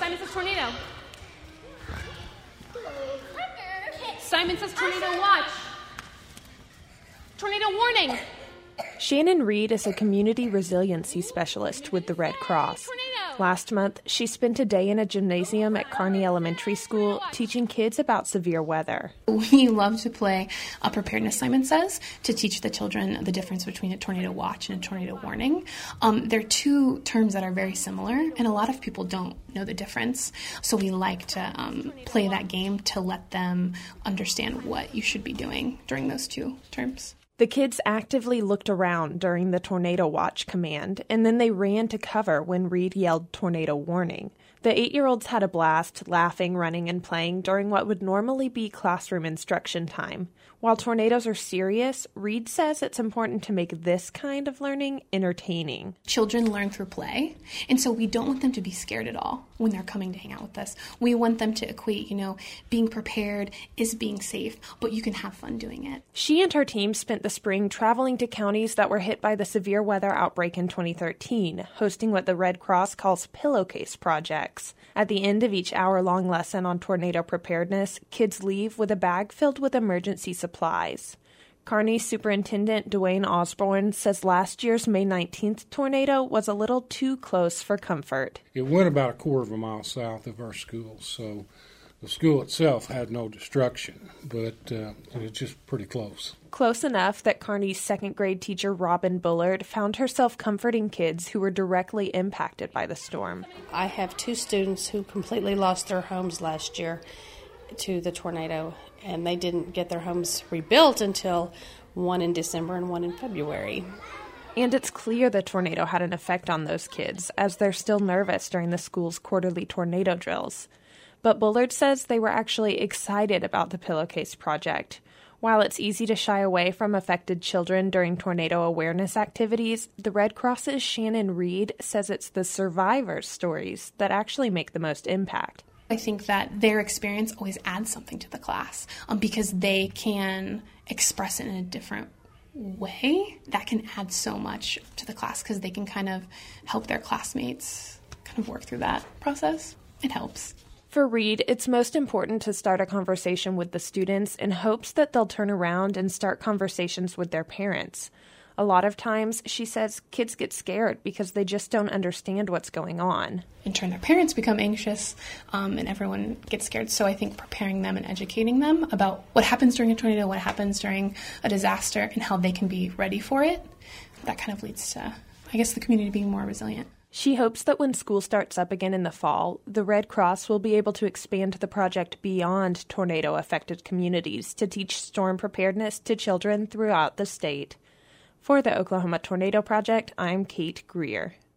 Simon says tornado. Simon says tornado watch. Tornado warning. Shannon Reed is a community resiliency specialist with the Red Cross. Last month, she spent a day in a gymnasium at Kearney Elementary School teaching kids about severe weather. We love to play a preparedness, Simon says, to teach the children the difference between a tornado watch and a tornado warning. They're two terms that are very similar, and a lot of people don't know the difference. So we like to play that game to let them understand what you should be doing during those two terms. The kids actively looked around during the tornado watch command, and then they ran to cover when Reed yelled tornado warning. The 8-year-olds had a blast, laughing, running, and playing during what would normally be classroom instruction time. While tornadoes are serious, Reed says it's important to make this kind of learning entertaining. Children learn through play, and so we don't want them to be scared at all when they're coming to hang out with us. We want them to equate, being prepared is being safe, but you can have fun doing it. She and her team spent the spring traveling to counties that were hit by the severe weather outbreak in 2013, hosting what the Red Cross calls pillowcase projects. At the end of each hour-long lesson on tornado preparedness, kids leave with a bag filled with emergency supplies. Kearney Superintendent Dwayne Osborne says last year's May 19th tornado was a little too close for comfort. It went about a quarter of a mile south of our school, so the school itself had no destruction, but it's just pretty close. Close enough that Kearney's second-grade teacher Robin Bullard found herself comforting kids who were directly impacted by the storm. I have 2 students who completely lost their homes last year to the tornado, and they didn't get their homes rebuilt until one in December and one in February. And it's clear the tornado had an effect on those kids, as they're still nervous during the school's quarterly tornado drills. But Bullard says they were actually excited about the pillowcase project. While it's easy to shy away from affected children during tornado awareness activities, the Red Cross's Shannon Reed says it's the survivors' stories that actually make the most impact. I think that their experience always adds something to the class because they can express it in a different way. That can add so much to the class because they can kind of help their classmates kind of work through that process. It helps. For Reed, it's most important to start a conversation with the students in hopes that they'll turn around and start conversations with their parents. A lot of times, she says, kids get scared because they just don't understand what's going on. In turn, their parents become anxious, and everyone gets scared. So I think preparing them and educating them about what happens during a tornado, what happens during a disaster, and how they can be ready for it, that kind of leads to, I guess, the community being more resilient. She hopes that when school starts up again in the fall, the Red Cross will be able to expand the project beyond tornado-affected communities to teach storm preparedness to children throughout the state. For the Oklahoma Tornado Project, I'm Kate Greer.